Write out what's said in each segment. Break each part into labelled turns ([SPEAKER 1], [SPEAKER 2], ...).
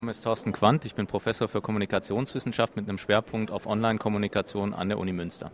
[SPEAKER 1] Mein Name ist Thorsten Quandt, ich bin Professor für Kommunikationswissenschaft mit einem Schwerpunkt auf Online-Kommunikation an der Uni Münster.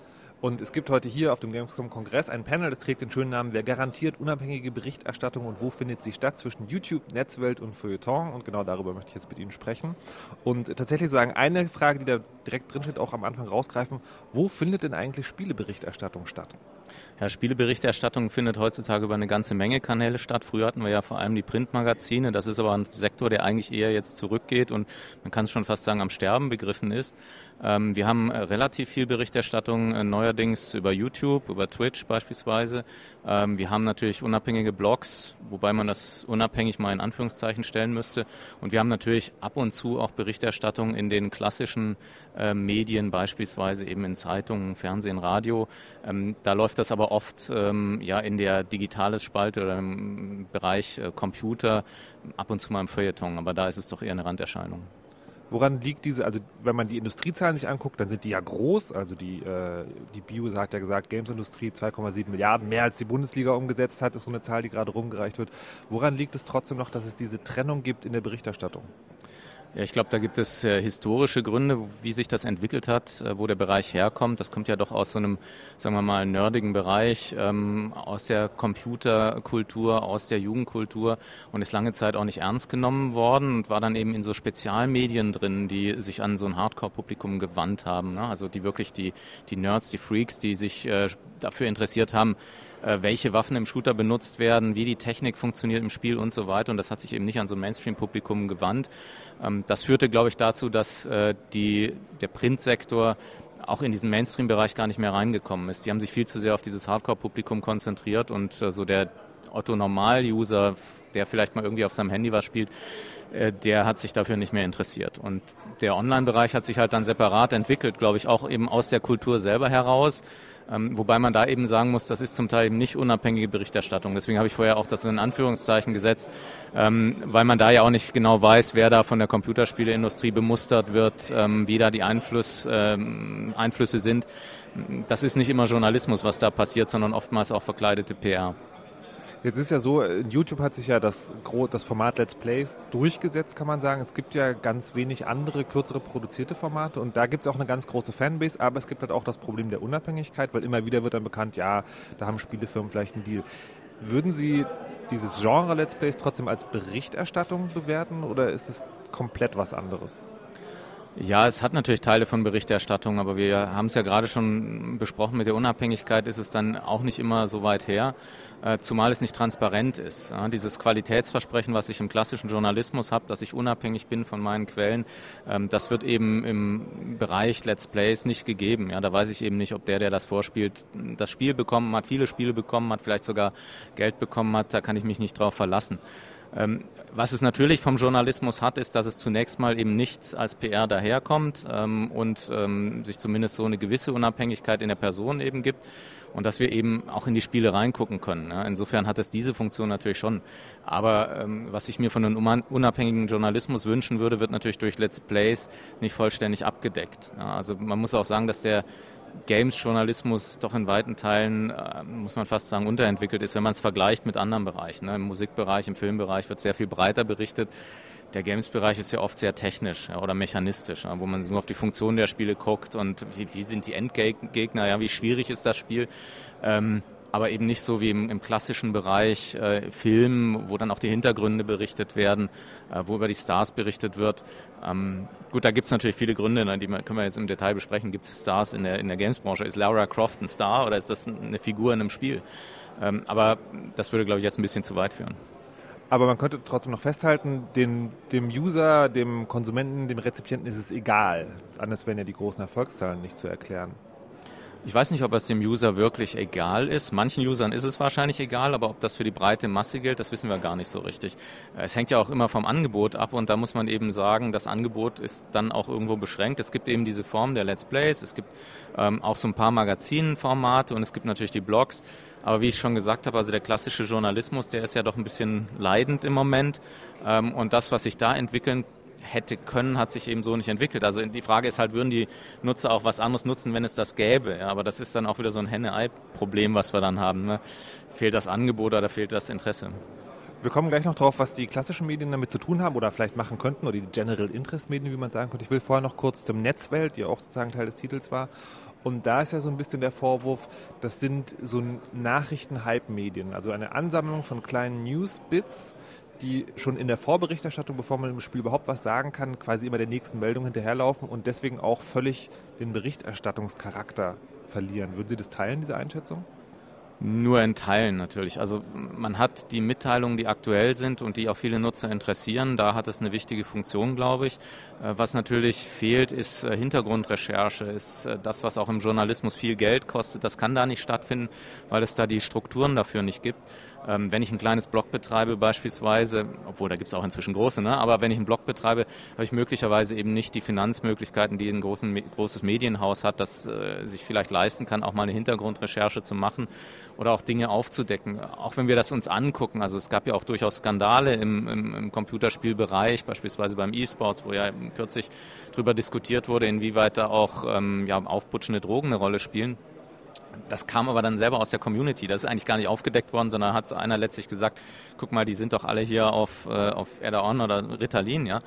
[SPEAKER 2] Und es gibt heute hier auf dem Gamescom-Kongress ein Panel, das trägt den schönen Namen „Wer garantiert unabhängige Berichterstattung und wo findet sie statt?" zwischen YouTube, Netzwelt und Feuilleton. Und genau darüber möchte ich jetzt mit Ihnen sprechen. Und tatsächlich sagen, eine Frage, die da direkt drin steht, auch am Anfang rausgreifen: Wo findet denn eigentlich Spieleberichterstattung statt?
[SPEAKER 1] Ja, Spieleberichterstattung findet heutzutage über eine ganze Menge Kanäle statt. Früher hatten wir ja vor allem die Printmagazine. Das ist aber ein Sektor, der eigentlich eher jetzt zurückgeht und man kann es schon fast sagen, am Sterben begriffen ist. Wir haben relativ viel Berichterstattung neuerdings über YouTube, über Twitch beispielsweise. Wir haben natürlich unabhängige Blogs, wobei man das unabhängig mal in Anführungszeichen stellen müsste. Und wir haben natürlich ab und zu auch Berichterstattung in den klassischen Medien, beispielsweise eben in Zeitungen, Fernsehen, Radio. Da läuft das aber oft in der digitales Spalte oder im Bereich Computer, ab und zu mal im Feuilleton, aber da ist es doch eher eine Randerscheinung.
[SPEAKER 2] Woran liegt diese, also wenn man die Industriezahlen sich anguckt, dann sind die ja groß. Also die BIUSA hat ja gesagt, Games-Industrie 2,7 Milliarden, mehr als die Bundesliga umgesetzt hat, ist so eine Zahl, die gerade rumgereicht wird. Woran liegt es trotzdem noch, dass es diese Trennung gibt in der Berichterstattung?
[SPEAKER 1] Ja, ich glaube, da gibt es historische Gründe, wie sich das entwickelt hat, wo der Bereich herkommt. Das kommt ja doch aus so einem, sagen wir mal, nerdigen Bereich, aus der Computerkultur, aus der Jugendkultur und ist lange Zeit auch nicht ernst genommen worden und war dann eben in so Spezialmedien drin, die sich an so ein Hardcore-Publikum gewandt haben. Ne? Also die wirklich die Nerds, die Freaks, die sich dafür interessiert haben, welche Waffen im Shooter benutzt werden, wie die Technik funktioniert im Spiel und so weiter. Und das hat sich eben nicht an so ein Mainstream-Publikum gewandt. Das führte, glaube ich, dazu, dass der Printsektor auch in diesen Mainstream-Bereich gar nicht mehr reingekommen ist. Die haben sich viel zu sehr auf dieses Hardcore-Publikum konzentriert und so der Otto-Normal-User, der vielleicht mal irgendwie auf seinem Handy was spielt, der hat sich dafür nicht mehr interessiert. Und der Online-Bereich hat sich halt dann separat entwickelt, glaube ich, auch eben aus der Kultur selber heraus. Wobei man da eben sagen muss, das ist zum Teil eben nicht unabhängige Berichterstattung. Deswegen habe ich vorher auch das in Anführungszeichen gesetzt, weil man da ja auch nicht genau weiß, wer da von der Computerspieleindustrie bemustert wird, wie da die Einflüsse sind. Das ist nicht immer Journalismus, was da passiert, sondern oftmals auch verkleidete PR.
[SPEAKER 2] Jetzt ist ja so, in YouTube hat sich ja das Format Let's Plays durchgesetzt, kann man sagen. Es gibt ja ganz wenig andere, kürzere produzierte Formate und da gibt es auch eine ganz große Fanbase, aber es gibt halt auch das Problem der Unabhängigkeit, weil immer wieder wird dann bekannt, ja, da haben Spielefirmen vielleicht einen Deal. Würden Sie dieses Genre Let's Plays trotzdem als Berichterstattung bewerten oder ist es komplett was anderes?
[SPEAKER 1] Ja, es hat natürlich Teile von Berichterstattung, aber wir haben es ja gerade schon besprochen, mit der Unabhängigkeit ist es dann auch nicht immer so weit her, zumal es nicht transparent ist. Ja, dieses Qualitätsversprechen, was ich im klassischen Journalismus habe, dass ich unabhängig bin von meinen Quellen, das wird eben im Bereich Let's Plays nicht gegeben. Ja, da weiß ich eben nicht, ob der das vorspielt, das Spiel bekommen hat, viele Spiele bekommen hat, vielleicht sogar Geld bekommen hat, da kann ich mich nicht drauf verlassen. Was es natürlich vom Journalismus hat, ist, dass es zunächst mal eben nicht als PR daherkommt und sich zumindest so eine gewisse Unabhängigkeit in der Person eben gibt und dass wir eben auch in die Spiele reingucken können. Ja. Insofern hat es diese Funktion natürlich schon. Aber was ich mir von einem unabhängigen Journalismus wünschen würde, wird natürlich durch Let's Plays nicht vollständig abgedeckt. Ja. Also man muss auch sagen, dass der Games-Journalismus doch in weiten Teilen, muss man fast sagen, unterentwickelt ist, wenn man es vergleicht mit anderen Bereichen. Ne? Im Musikbereich, im Filmbereich wird sehr viel breiter berichtet. Der Games-Bereich ist ja oft sehr technisch oder mechanistisch, wo man nur auf die Funktion der Spiele guckt und wie sind die Endgegner, ja, wie schwierig ist das Spiel. Aber eben nicht so wie im klassischen Bereich Film, wo dann auch die Hintergründe berichtet werden, wo über die Stars berichtet wird. Gut, da gibt es natürlich viele Gründe, ne, können wir jetzt im Detail besprechen. Gibt es Stars in der Games-Branche? Ist Lara Croft ein Star oder ist das eine Figur in einem Spiel? Aber das würde, glaube ich, jetzt ein bisschen zu weit führen.
[SPEAKER 2] Aber man könnte trotzdem noch festhalten, dem User, dem Konsumenten, dem Rezipienten ist es egal. Anders wären ja die großen Erfolgszahlen nicht zu erklären.
[SPEAKER 1] Ich weiß nicht, ob es dem User wirklich egal ist. Manchen Usern ist es wahrscheinlich egal, aber ob das für die breite Masse gilt, das wissen wir gar nicht so richtig. Es hängt ja auch immer vom Angebot ab und da muss man eben sagen, das Angebot ist dann auch irgendwo beschränkt. Es gibt eben diese Form der Let's Plays, es gibt auch so ein paar Magazinformate und es gibt natürlich die Blogs. Aber wie ich schon gesagt habe, also der klassische Journalismus, der ist ja doch ein bisschen leidend im Moment und das, was sich da entwickeln hätte können, hat sich eben so nicht entwickelt. Also die Frage ist halt, würden die Nutzer auch was anderes nutzen, wenn es das gäbe? Ja, aber das ist dann auch wieder so ein Henne-Ei-Problem, was wir dann haben. Ne? Fehlt das Angebot oder fehlt das Interesse?
[SPEAKER 2] Wir kommen gleich noch drauf, was die klassischen Medien damit zu tun haben oder vielleicht machen könnten, oder die General Interest Medien, wie man sagen könnte. Ich will vorher noch kurz zum Netzwelt, die auch sozusagen Teil des Titels war. Und da ist ja so ein bisschen der Vorwurf, das sind so Nachrichten-Hype-Medien, also eine Ansammlung von kleinen News-Bits, die schon in der Vorberichterstattung, bevor man im Spiel überhaupt was sagen kann, quasi immer der nächsten Meldung hinterherlaufen und deswegen auch völlig den Berichterstattungscharakter verlieren. Würden Sie das teilen, diese Einschätzung?
[SPEAKER 1] Nur in Teilen natürlich. Also man hat die Mitteilungen, die aktuell sind und die auch viele Nutzer interessieren. Da hat es eine wichtige Funktion, glaube ich. Was natürlich fehlt, ist Hintergrundrecherche, ist das, was auch im Journalismus viel Geld kostet. Das kann da nicht stattfinden, weil es da die Strukturen dafür nicht gibt. Wenn ich ein kleines Blog betreibe beispielsweise, obwohl da gibt es auch inzwischen große, ne? Aber wenn ich einen Blog betreibe, habe ich möglicherweise eben nicht die Finanzmöglichkeiten, die ein großes Medienhaus hat, das sich vielleicht leisten kann, auch mal eine Hintergrundrecherche zu machen oder auch Dinge aufzudecken. Auch wenn wir das uns angucken, also es gab ja auch durchaus Skandale im Computerspielbereich, beispielsweise beim E-Sports, wo ja kürzlich darüber diskutiert wurde, inwieweit da auch aufputschende Drogen eine Rolle spielen. Das kam aber dann selber aus der Community. Das ist eigentlich gar nicht aufgedeckt worden, sondern hat einer letztlich gesagt, guck mal, die sind doch alle hier auf Erdaon oder Ritalin, ja.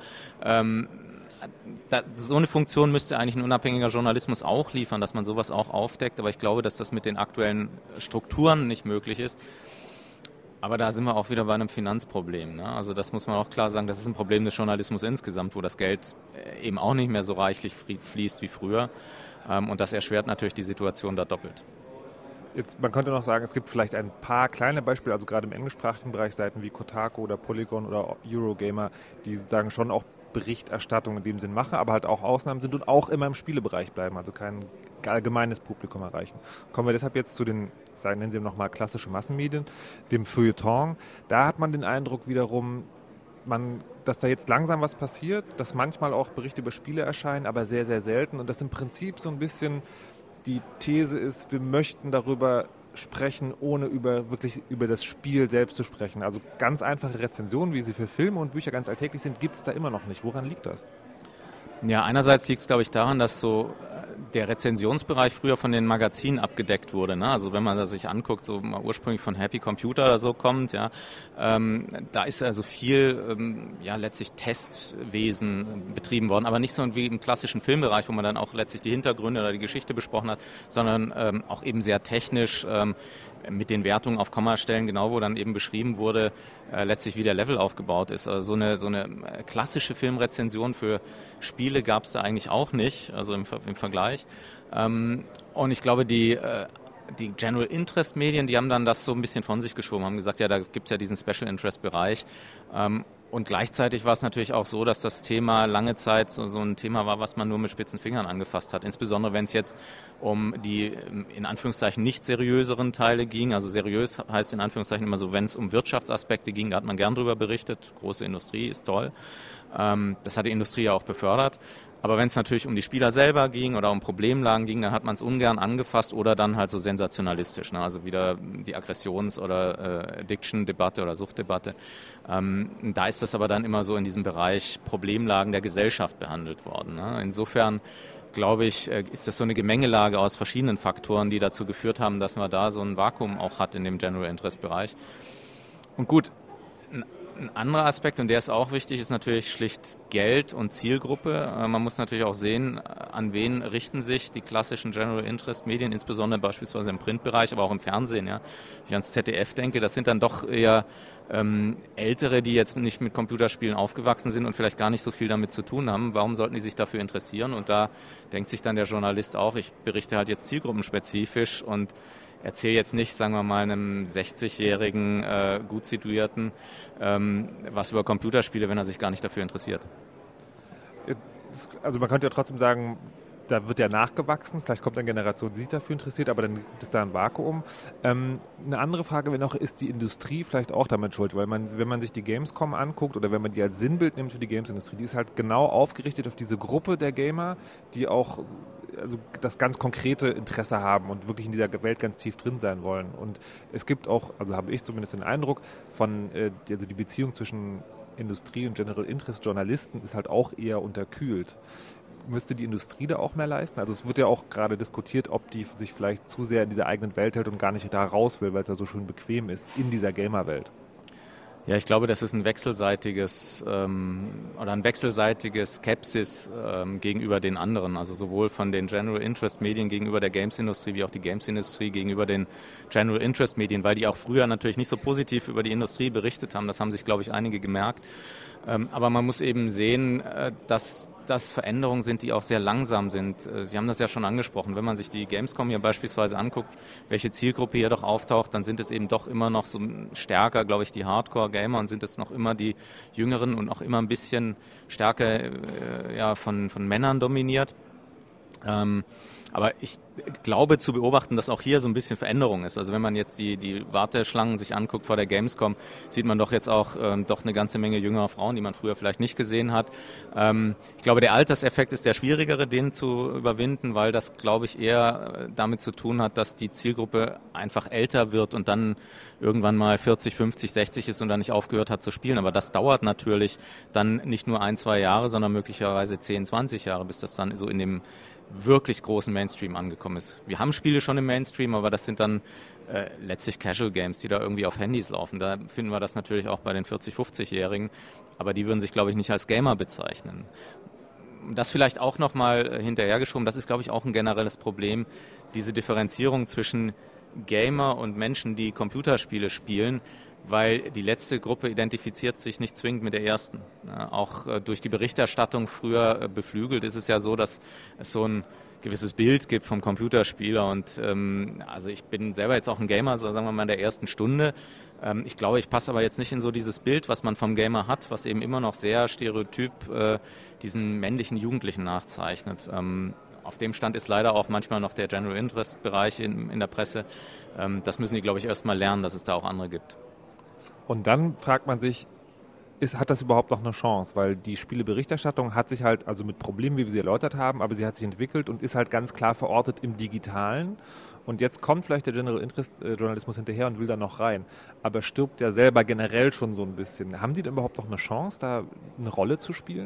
[SPEAKER 1] So eine Funktion müsste eigentlich ein unabhängiger Journalismus auch liefern, dass man sowas auch aufdeckt. Aber ich glaube, dass das mit den aktuellen Strukturen nicht möglich ist. Aber da sind wir auch wieder bei einem Finanzproblem, ne? Also das muss man auch klar sagen, das ist ein Problem des Journalismus insgesamt, wo das Geld eben auch nicht mehr so reichlich fließt wie früher. Und das erschwert natürlich die Situation da doppelt.
[SPEAKER 2] Jetzt, man könnte noch sagen, es gibt vielleicht ein paar kleine Beispiele, also gerade im englischsprachigen Bereich, Seiten wie Kotaku oder Polygon oder Eurogamer, die sozusagen schon auch Berichterstattung in dem Sinn machen, aber halt auch Ausnahmen sind und auch immer im Spielebereich bleiben, also kein allgemeines Publikum erreichen. Kommen wir deshalb jetzt zu den, nennen Sie nochmal klassische Massenmedien, dem Feuilleton. Da hat man den Eindruck wiederum, dass da jetzt langsam was passiert, dass manchmal auch Berichte über Spiele erscheinen, aber sehr, sehr selten und das im Prinzip so ein bisschen die These ist, wir möchten darüber sprechen, ohne wirklich über das Spiel selbst zu sprechen. Also ganz einfache Rezensionen, wie sie für Filme und Bücher ganz alltäglich sind, gibt es da immer noch nicht. Woran liegt das?
[SPEAKER 1] Ja, einerseits liegt es, glaube ich, daran, dass so der Rezensionsbereich früher von den Magazinen abgedeckt wurde, ne? Also wenn man das sich anguckt, so mal ursprünglich von Happy Computer oder so kommt, ja, da ist also viel, letztlich Testwesen betrieben worden, aber nicht so wie im klassischen Filmbereich, wo man dann auch letztlich die Hintergründe oder die Geschichte besprochen hat, sondern auch eben sehr technisch mit den Wertungen auf Kommastellen, genau wo dann eben beschrieben wurde, letztlich wie der Level aufgebaut ist. Also so eine klassische Filmrezension für Spiele gab es da eigentlich auch nicht, also im Vergleich. Und ich glaube, die General Interest Medien, die haben dann das so ein bisschen von sich geschoben, haben gesagt, ja, da gibt es ja diesen Special Interest Bereich. Und gleichzeitig war es natürlich auch so, dass das Thema lange Zeit so ein Thema war, was man nur mit spitzen Fingern angefasst hat. Insbesondere wenn es jetzt um die in Anführungszeichen nicht seriöseren Teile ging. Also seriös heißt in Anführungszeichen immer so, wenn es um Wirtschaftsaspekte ging, da hat man gern drüber berichtet. Große Industrie ist toll. Das hat die Industrie ja auch befördert. Aber wenn es natürlich um die Spieler selber ging oder um Problemlagen ging, dann hat man es ungern angefasst oder dann halt so sensationalistisch, ne? Also wieder die Aggressions- oder Addiction-Debatte oder Suchtdebatte. Da ist das aber dann immer so in diesem Bereich Problemlagen der Gesellschaft behandelt worden, ne? Insofern glaube ich, ist das so eine Gemengelage aus verschiedenen Faktoren, die dazu geführt haben, dass man da so ein Vakuum auch hat in dem General Interest Bereich. Und gut, ein anderer Aspekt, und der ist auch wichtig, ist natürlich schlicht Geld und Zielgruppe. Man muss natürlich auch sehen, an wen richten sich die klassischen General Interest Medien, insbesondere beispielsweise im Printbereich, aber auch im Fernsehen. Ja. Wenn ich ans ZDF denke, das sind dann doch eher Ältere, die jetzt nicht mit Computerspielen aufgewachsen sind und vielleicht gar nicht so viel damit zu tun haben. Warum sollten die sich dafür interessieren? Und da denkt sich dann der Journalist auch, ich berichte halt jetzt zielgruppenspezifisch und erzähle jetzt nicht, sagen wir mal, einem 60-jährigen, gut situierten, was über Computerspiele, wenn er sich gar nicht dafür interessiert.
[SPEAKER 2] Also man könnte ja trotzdem sagen, da wird ja nachgewachsen, vielleicht kommt eine Generation, die sich dafür interessiert, aber dann gibt es da ein Vakuum. Eine andere Frage wäre noch, ist die Industrie vielleicht auch damit schuld? Weil wenn man sich die Gamescom anguckt oder wenn man die als Sinnbild nimmt für die Games-Industrie, die ist halt genau aufgerichtet auf diese Gruppe der Gamer, die auch also das ganz konkrete Interesse haben und wirklich in dieser Welt ganz tief drin sein wollen. Und es gibt auch, also habe ich zumindest den Eindruck, also die Beziehung zwischen Industrie und General Interest Journalisten ist halt auch eher unterkühlt. Müsste die Industrie da auch mehr leisten? Also es wird ja auch gerade diskutiert, ob die sich vielleicht zu sehr in dieser eigenen Welt hält und gar nicht da raus will, weil es ja so schön bequem ist in dieser Gamer-Welt.
[SPEAKER 1] Ja, ich glaube, das ist ein wechselseitiges Skepsis gegenüber den anderen. Also sowohl von den General Interest Medien gegenüber der Games-Industrie wie auch die Games-Industrie gegenüber den General Interest Medien, weil die auch früher natürlich nicht so positiv über die Industrie berichtet haben. Das haben sich, glaube ich, einige gemerkt. Aber man muss eben sehen, dass das Veränderungen sind, die auch sehr langsam sind. Sie haben das ja schon angesprochen. Wenn man sich die Gamescom hier beispielsweise anguckt, welche Zielgruppe hier doch auftaucht, dann sind es eben doch immer noch so stärker, glaube ich, die Hardcore-Gamer und sind es noch immer die Jüngeren und auch immer ein bisschen stärker von Männern dominiert. Aber ich glaube zu beobachten, dass auch hier so ein bisschen Veränderung ist. Also wenn man jetzt die Warteschlangen sich anguckt vor der Gamescom, sieht man doch jetzt auch doch eine ganze Menge jüngerer Frauen, die man früher vielleicht nicht gesehen hat. Ich glaube, der Alterseffekt ist der schwierigere, den zu überwinden, weil das, glaube ich, eher damit zu tun hat, dass die Zielgruppe einfach älter wird und dann irgendwann mal 40, 50, 60 ist und dann nicht aufgehört hat zu spielen. Aber das dauert natürlich dann nicht nur 1-2 Jahre, sondern möglicherweise 10, 20 Jahre, bis das dann so in dem wirklich großen Mainstream angekommen ist. Wir haben Spiele schon im Mainstream, aber das sind dann letztlich Casual Games, die da irgendwie auf Handys laufen. Da finden wir das natürlich auch bei den 40-, 50-Jährigen, aber die würden sich, glaube ich, nicht als Gamer bezeichnen. Das vielleicht auch nochmal hinterhergeschoben, das ist, glaube ich, auch ein generelles Problem, diese Differenzierung zwischen Gamer und Menschen, die Computerspiele spielen, weil die letzte Gruppe identifiziert sich nicht zwingend mit der ersten. Auch durch die Berichterstattung früher beflügelt ist es ja so, dass es so ein gewisses Bild gibt vom Computerspieler und also ich bin selber jetzt auch ein Gamer, so sagen wir mal in der ersten Stunde. Ich glaube, ich passe aber jetzt nicht in so dieses Bild, was man vom Gamer hat, was eben immer noch sehr stereotyp diesen männlichen Jugendlichen nachzeichnet. Auf dem Stand ist leider auch manchmal noch der General Interest Bereich in der Presse. Das müssen die, glaube ich, erst mal lernen, dass es da auch andere gibt.
[SPEAKER 2] Und dann fragt man sich, hat das überhaupt noch eine Chance? Weil die Spieleberichterstattung hat sich halt, also mit Problemen, wie wir sie erläutert haben, aber sie hat sich entwickelt und ist halt ganz klar verortet im Digitalen. Und jetzt kommt vielleicht der General Interest Journalismus hinterher und will da noch rein. Aber stirbt ja selber generell schon so ein bisschen. Haben die denn überhaupt noch eine Chance, da eine Rolle zu spielen?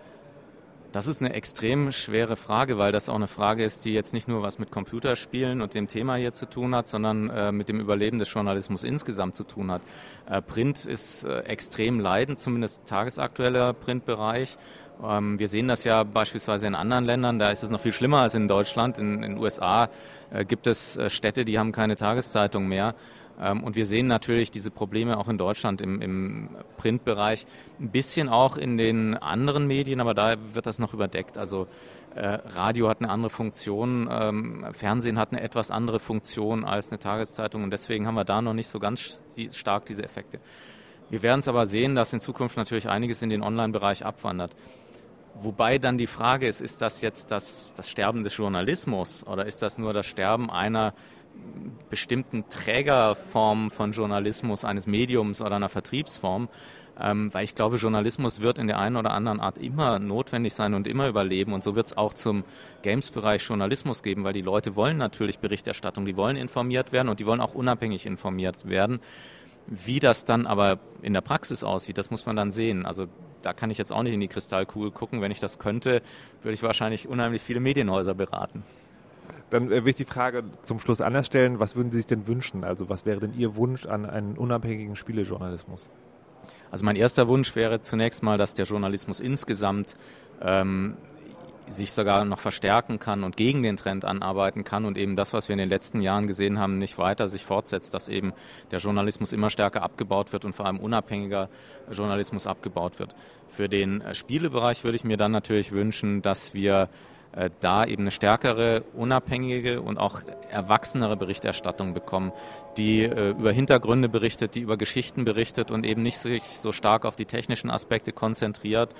[SPEAKER 1] Das ist eine extrem schwere Frage, weil das auch eine Frage ist, die jetzt nicht nur was mit Computerspielen und dem Thema hier zu tun hat, sondern mit dem Überleben des Journalismus insgesamt zu tun hat. Print ist extrem leidend, zumindest tagesaktueller Printbereich. Wir sehen das ja beispielsweise in anderen Ländern, da ist es noch viel schlimmer als in Deutschland. In den USA gibt es Städte, die haben keine Tageszeitung mehr. Und wir sehen natürlich diese Probleme auch in Deutschland im Printbereich, ein bisschen auch in den anderen Medien, aber da wird das noch überdeckt. Also Radio hat eine andere Funktion, Fernsehen hat eine etwas andere Funktion als eine Tageszeitung und deswegen haben wir da noch nicht so ganz stark diese Effekte. Wir werden es aber sehen, dass in Zukunft natürlich einiges in den Online-Bereich abwandert. Wobei dann die Frage ist das jetzt das Sterben des Journalismus oder ist das nur das Sterben einer bestimmten Trägerform von Journalismus, eines Mediums oder einer Vertriebsform, weil ich glaube, Journalismus wird in der einen oder anderen Art immer notwendig sein und immer überleben und so wird es auch zum Games-Bereich Journalismus geben, weil die Leute wollen natürlich Berichterstattung, die wollen informiert werden und die wollen auch unabhängig informiert werden. Wie das dann aber in der Praxis aussieht, das muss man dann sehen. Also da kann ich jetzt auch nicht in die Kristallkugel gucken. Wenn ich das könnte, würde ich wahrscheinlich unheimlich viele Medienhäuser beraten.
[SPEAKER 2] Dann will ich die Frage zum Schluss anders stellen. Was würden Sie sich denn wünschen? Also was wäre denn Ihr Wunsch an einen unabhängigen Spielejournalismus?
[SPEAKER 1] Also mein erster Wunsch wäre zunächst mal, dass der Journalismus insgesamt sich sogar noch verstärken kann und gegen den Trend anarbeiten kann und eben das, was wir in den letzten Jahren gesehen haben, nicht weiter sich fortsetzt, dass eben der Journalismus immer stärker abgebaut wird und vor allem unabhängiger Journalismus abgebaut wird. Für den Spielebereich würde ich mir dann natürlich wünschen, dass wir da eben eine stärkere, unabhängige und auch erwachsenere Berichterstattung bekommen, die über Hintergründe berichtet, die über Geschichten berichtet und eben nicht sich so stark auf die technischen Aspekte konzentriert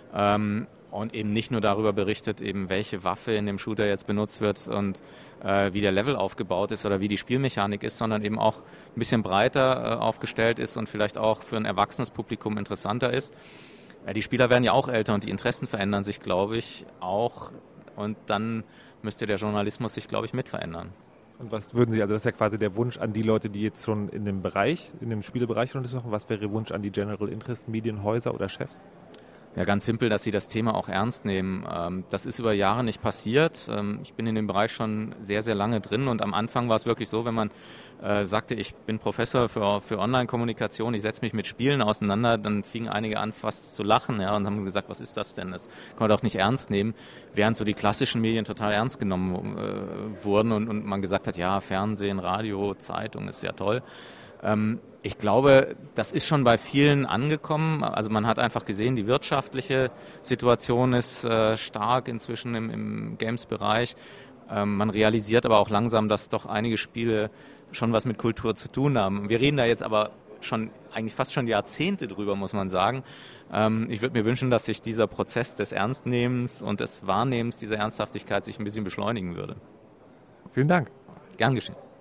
[SPEAKER 1] und eben nicht nur darüber berichtet, eben welche Waffe in dem Shooter jetzt benutzt wird und wie der Level aufgebaut ist oder wie die Spielmechanik ist, sondern eben auch ein bisschen breiter aufgestellt ist und vielleicht auch für ein erwachsenes Publikum interessanter ist. Die Spieler werden ja auch älter und die Interessen verändern sich, glaube ich, auch. Und dann müsste der Journalismus sich, glaube ich, mit verändern.
[SPEAKER 2] Und was würden Sie, also das ist ja quasi der Wunsch an die Leute, die jetzt schon in dem Bereich, in dem Spielebereich Journalismus machen, was wäre Ihr Wunsch an die General Interest Medienhäuser oder Chefs?
[SPEAKER 1] Ja, ganz simpel, dass sie das Thema auch ernst nehmen. Das ist über Jahre nicht passiert. Ich bin in dem Bereich schon sehr, sehr lange drin und am Anfang war es wirklich so, wenn man sagte, ich bin Professor für Online-Kommunikation, ich setze mich mit Spielen auseinander, dann fingen einige an fast zu lachen, ja, und haben gesagt, was ist das denn? Das kann man doch nicht ernst nehmen, während so die klassischen Medien total ernst genommen wurden und man gesagt hat, ja, Fernsehen, Radio, Zeitung ist ja toll. Ich glaube, das ist schon bei vielen angekommen. Also man hat einfach gesehen, die wirtschaftliche Situation ist stark inzwischen im Games-Bereich. Man realisiert aber auch langsam, dass doch einige Spiele schon was mit Kultur zu tun haben. Wir reden da jetzt aber schon eigentlich fast schon Jahrzehnte drüber, muss man sagen. Ich würde mir wünschen, dass sich dieser Prozess des Ernstnehmens und des Wahrnehmens dieser Ernsthaftigkeit sich ein bisschen beschleunigen würde.
[SPEAKER 2] Vielen Dank.
[SPEAKER 1] Gern geschehen.